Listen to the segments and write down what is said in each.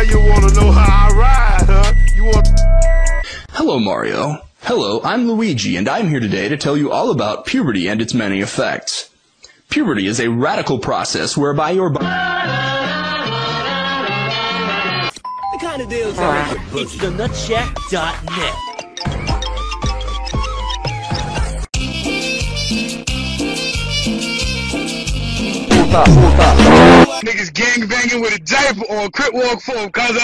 you wanna know how I ride, huh? You want... Hello, Mario. Hello, I'm Luigi, and I'm here today to tell you all about puberty and its many effects. Puberty is a radical process whereby your body... The kind of deals that make your... It's the Nutcheck.net. Niggas gang banging with a diaper or a crip walk for him, cuz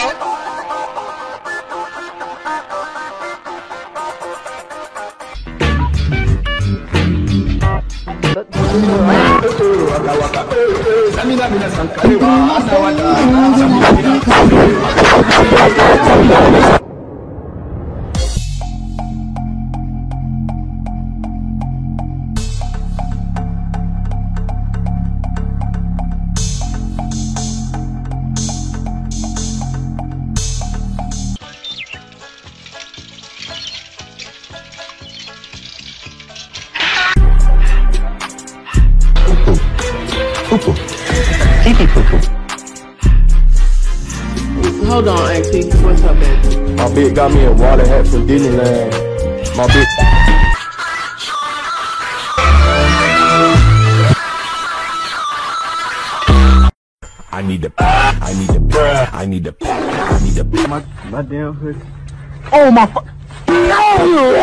Hold on, Auntie. What's up, baby? My bitch got me a water hat from Disneyland. My bitch. I need the my damn hood. Oh my fuck. No!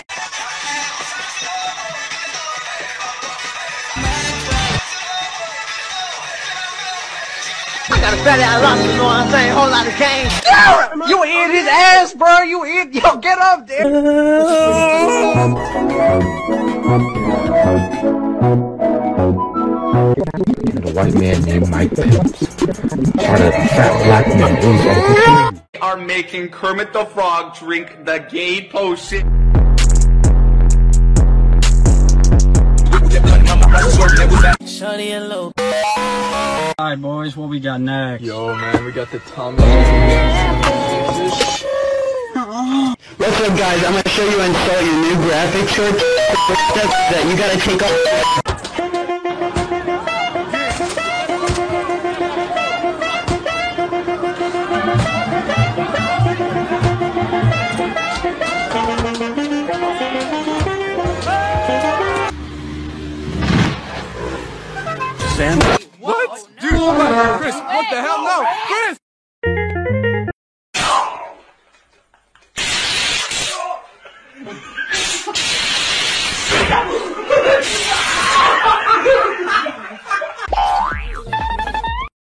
I got a fatty out of you know what I'm saying? Whole lot of cane. You eat his ass, bro. You eat. Yo, get up there. A white man named Mike Pence. Part of fat black men. They are making Kermit the Frog drink the gay potion. Shorty and low. Alright, boys, what we got next? Yo, man, we got the Tommy. What's up, guys? I'm gonna show you and install your new graphics short that you gotta take off. What? Dude, Chris, what the hell? No! Chris!